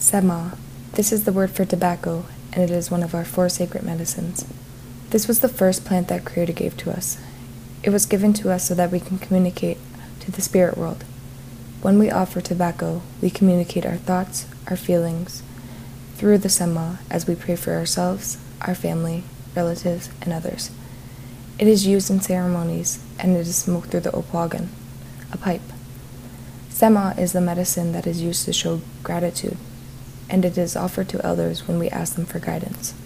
Sema. This is the word for tobacco, and it is one of our 4 sacred medicines. This was the first plant that Creator gave to us. It was given to us so that we can communicate to the spirit world. When we offer tobacco, we communicate our thoughts, our feelings, through the Sema as we pray for ourselves, our family, relatives, and others. It is used in ceremonies, and it is smoked through the opoagan, a pipe. Sema is the medicine that is used to show gratitude, and it is offered to elders when we ask them for guidance.